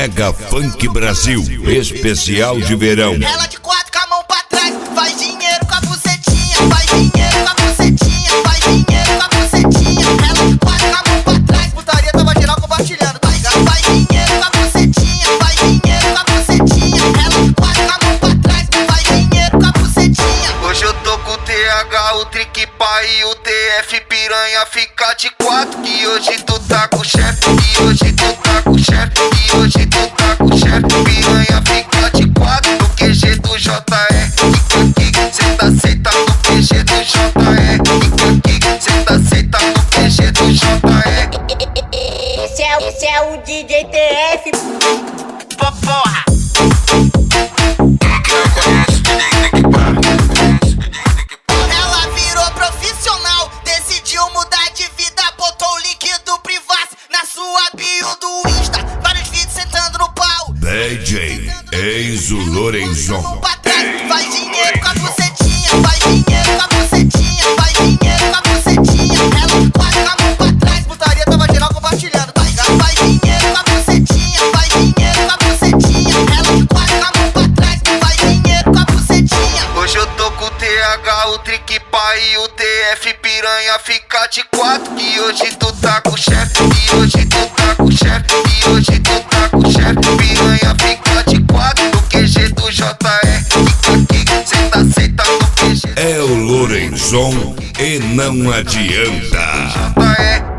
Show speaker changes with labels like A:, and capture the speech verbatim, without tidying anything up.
A: Mega Funk Brasil, especial de verão.
B: Ela de quatro com a mão pra trás, faz dinheiro com a bucetinha, faz dinheiro com a bucetinha, faz dinheiro com a bucetinha. Ela de quatro com a mão pra trás, putaria tava geral compartilhando, tá ligado? Faz dinheiro com a bucetinha, faz dinheiro com a bucetinha. Ela de quatro com a mão pra trás, faz dinheiro com a bucetinha.
C: Hoje eu tô com o T H, o Trick Pai e o T F piranha, fica de quatro. Que hoje tu tá com o chefe, que hoje tu tá com o chefe, que hoje tu tá com o chefe. Piranha, fica de quatro no Q G do J E. Kika, kika, cê tá aceitando no Q G do J E. Kika, kika, cê tá aceitando no Q G do J E.
D: Esse é, esse é o D J T F.
B: Pô, porra! Ela virou profissional, decidiu mudar de vida, botou o link do Privas na sua bio do Insta. Vários vídeos sentando no pau.
A: D J Enzo Lorenzon.
B: Pra trás, faz dinheiro com a bucetinha, faz dinheiro com a bucetinha, faz dinheiro com a bucetinha. Ela de quatro com a mão pra trás, putaria tava geral compartilhando, tá ligado? Faz dinheiro com a bucetinha, faz dinheiro com a bucetinha. Ela de quatro com a mão pra trás, faz dinheiro com a bucetinha.
C: Hoje eu tô com o T H, o Trick Pai e o T F piranha, fica de quatro. Que hoje tu tá com o chefe, que hoje tu tá com o chefe, que hoje tu tá com o chefe. Piranha, fica de quatro no Q G do J E. Kika, kika, cê tá aceitando no Q G.
A: É o Lorenzon e não adianta.
C: J E.